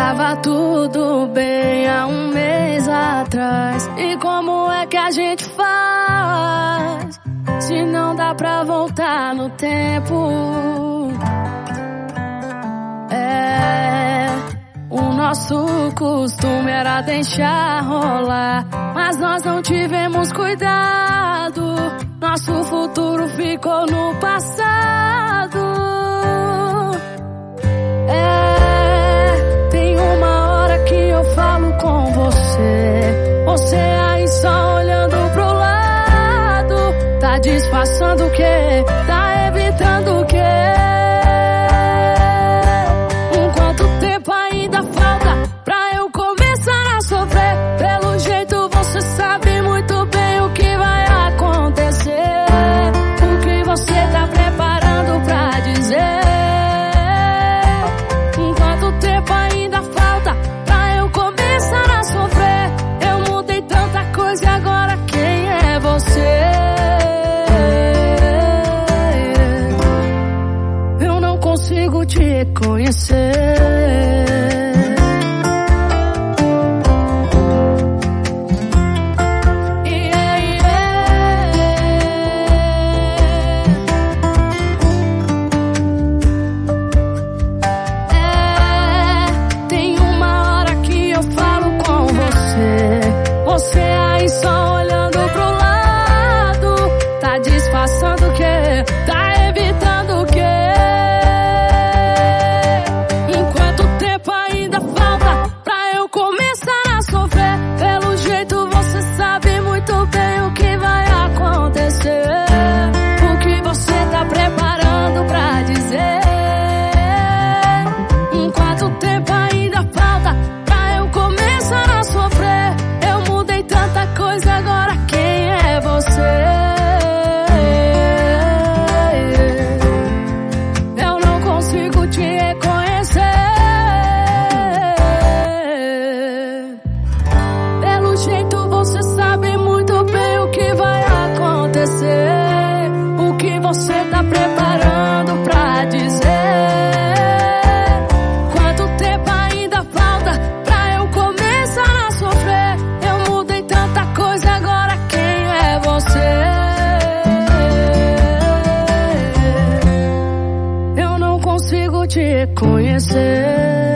Tava tudo bem há um mês atrás. E como é que a gente faz se não dá pra voltar no tempo? O nosso costume era deixar rolar, mas nós não tivemos cuidado. Nosso futuro ficou no passado. Tem uma hora que eu falo com você, você aí só olhando pro lado. Tá disfarçando o quê? Tá evitando o quê? Consigo te reconhecer. Tem uma hora que eu falo com você, você aí só olhando pro lado. Tá disfarçando o quê? Tá evitando o quê? Você sabe muito bem o que vai acontecer, o que você tá preparando pra dizer. Quanto tempo ainda falta pra eu começar a sofrer? Eu mudei tanta coisa, agora quem é você? Eu não consigo te reconhecer.